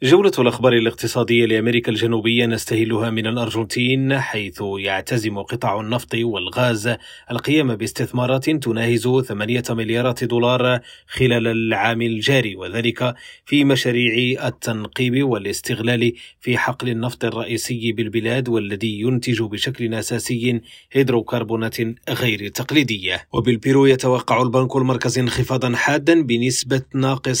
جولة الأخبار الاقتصادية لأمريكا الجنوبية نستهلها من الأرجنتين، حيث يعتزم قطاع النفط والغاز القيام باستثمارات تناهز 8 مليارات دولار خلال العام الجاري، وذلك في مشاريع التنقيب والاستغلال في حقل النفط الرئيسي بالبلاد، والذي ينتج بشكل أساسي هيدروكربونات غير تقليدية. وبالبيرو يتوقع البنك المركزي انخفاضا حادا بنسبة ناقص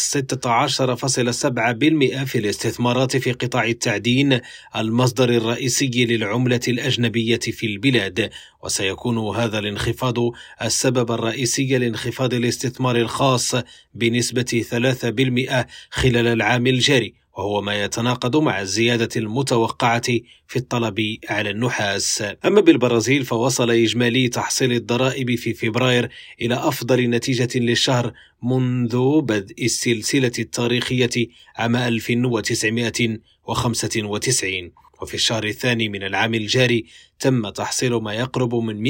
16.7% في الاستثمارات في قطاع التعدين، المصدر الرئيسي للعملة الأجنبية في البلاد، وسيكون هذا الانخفاض السبب الرئيسي لانخفاض الاستثمار الخاص بنسبة 3% خلال العام الجاري، وهو ما يتناقض مع الزيادة المتوقعة في الطلب على النحاس. أما بالبرازيل فوصل إجمالي تحصيل الضرائب في فبراير إلى أفضل نتيجة للشهر منذ بدء السلسلة التاريخية عام 1995، وفي الشهر الثاني من العام الجاري تم تحصيل ما يقرب من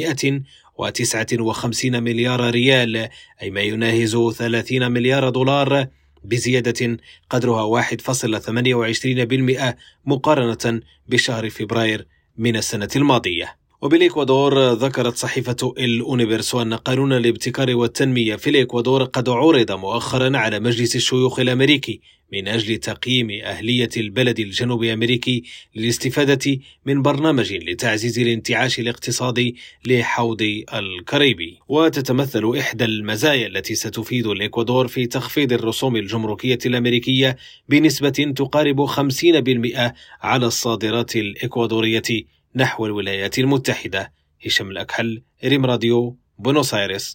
159 مليار ريال، أي ما يناهز 30 مليار دولار، بزيادة قدرها 1.28% مقارنة بشهر فبراير من السنة الماضية. وبالإكوادور ذكرت صحيفة الأونيفرسو أن قانون الابتكار والتنمية في الإكوادور قد عرض مؤخرا على مجلس الشيوخ الأمريكي من أجل تقييم أهلية البلد الجنوب أمريكي للاستفادة من برنامج لتعزيز الانتعاش الاقتصادي لحوض الكاريبي. وتتمثل إحدى المزايا التي ستفيد الإكوادور في تخفيض الرسوم الجمركية الأمريكية بنسبة تقارب 50% على الصادرات الإكوادورية نحو الولايات المتحدة. هشام الأكحل، ريم راديو، بونوس آيرس.